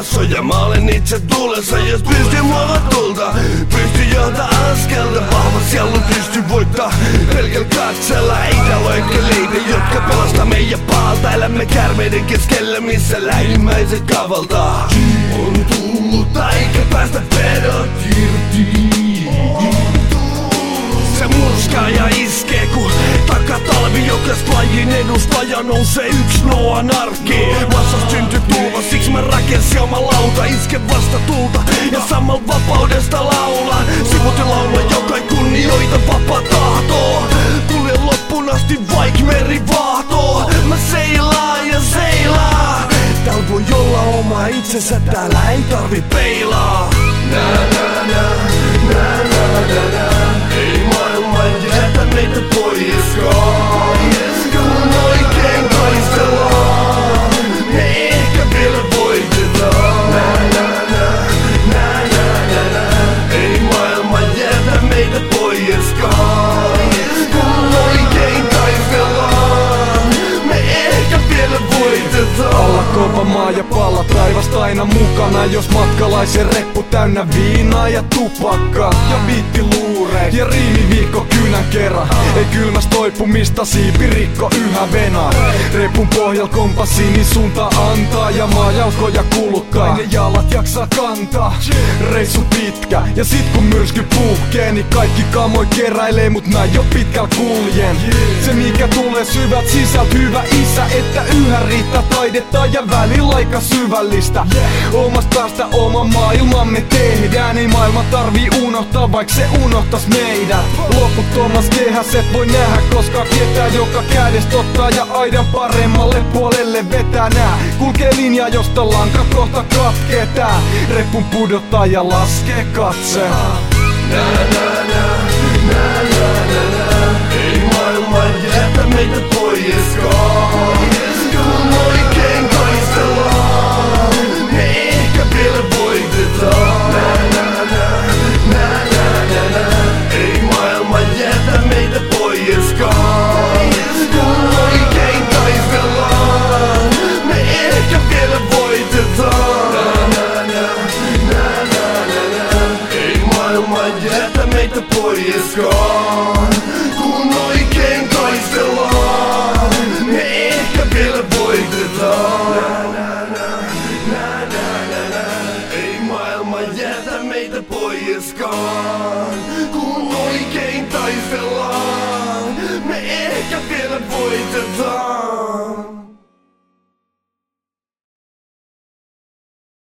ilmassa ja mä olen itse tulessa. Jos pystyn muovaa tulta, pystyn johtaa askelta. Vahva sielu pystyn voittaa pelkällä katsella. Ei täällä enkeleitä, jotka pelastaa meidän paalta. Elämme kärmeiden keskellä, missä lähimmäiset kavaltaa. On tullutta eikä päästä pedot irti. Se murskaa ja iskee kun takatalvi jokaista lajin edustaja nousee yks Noan arkkiin. Massasta syntyy tulva, siksi mä rakensin oma lauta. Iske vasta tulta ja samalla vapaudesta laulaa. Sivutin laulaa, joka ei kunnioita vapaa tahtoa. Kuljen loppuun asti vaik meri vahtoo. Mä seilaan ja seilaa. Täällä voi olla oma itsensä, täällä ei tarvi peilaa. Ei maailma jätä meitä poiskaan. Kun oikein taistellaan, me ehkä vielä voitetaan. Ei maailma jätä meitä poiskaan. Kun oikein taistellaan, me ehkä vielä voitetaan. Alla kova maa ja palla taivasta aina mukana. Jos matkalaisen reppu täynnä viinaa ja tupakkaa ja biittiluureit ja riimiviikko kynän kerran. Ei kylmäs toipumista siipirikko yhä venaa. Repun pohjal kompassiini suunta antaa ja maajalkoja kuluttaa. Ne jalat jaksaa kantaa. Reissu pitkä ja sit kun myrsky puhkee, niin kaikki kamoi keräilee, mut mä jo pitkällä kuljen. Se mikä tulee syvät sisältä, hyvä isä, että yhä riittää taidetta ja välillä aika syvällistä. Omasta päästä oma maailmamme tehdään. Ei maailma tarvii unohtaa, vaik se unohtas meidät. Loputtomas kehäs et voi nähdä, koska ketään joka kädestä ottaa ja aidan paremmalle puolelle vetää. Nää kulkee linja, josta lanka kohta katkee. Tää repun pudottaa ja laskee katse. Ei maailma jätä meitä poiskaan. Kun oikein taistellaan, me ehkä vielä voitetaan. Ei maailma jätä meitä poiskaan. Kun oikein taistellaan, me ehkä vielä voitetaan. Ei maailma jätä meitä poiskaan. Kun oikein taistellaan, me ehkä vielä voitetaan. Ei maailma jätä meitä poiskaan.